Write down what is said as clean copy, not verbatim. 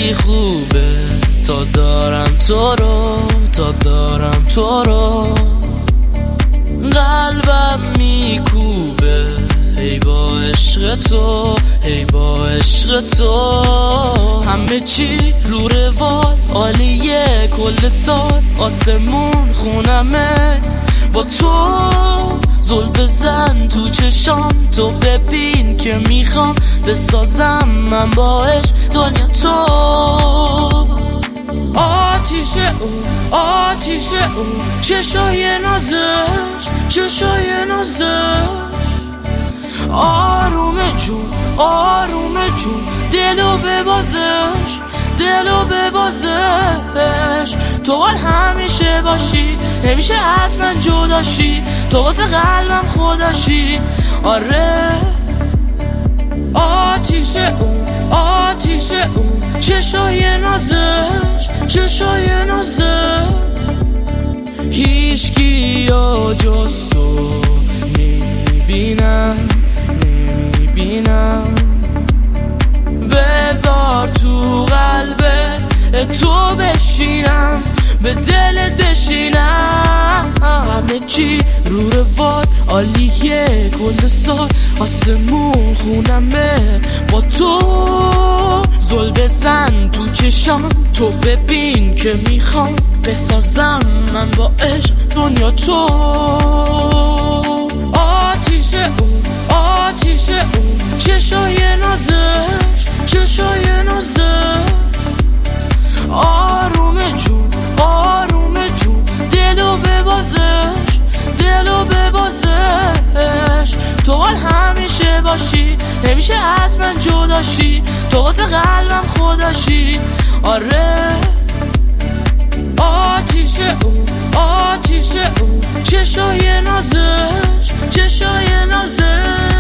خیلی خوبه تا دارم تو رو قلبم میکوبه ای با عشق تو همه چی رو روال عالیه کل سال آسمون خونمه با تو زل بزن تو چشام تو ببین که میخوام بسازم من با عشق دنیا تو آتیش اون چشای نازش آرومه جون دلو ببازش تو باید همیشه باشی نمیشه از من جداشی تو واسه قلبم خودشی آره آتیش اون چشای نازش هیچکی یا جز تو نمیبینم بذار تو قلبه تو بشینم به دلت بشینم همه چی رو روال عالیه کل سال آسمون خونمه با تو زل بزن تو چشام تو ببین که میخوام بسازم من با عشق دنیا تو آتیش اون چشای نازش آرومه جون دلو ببازش تو باید همیشه باشی نمیشه از من جداشی تو واسه قلبم خودشی آره آتیش اون چشای نازش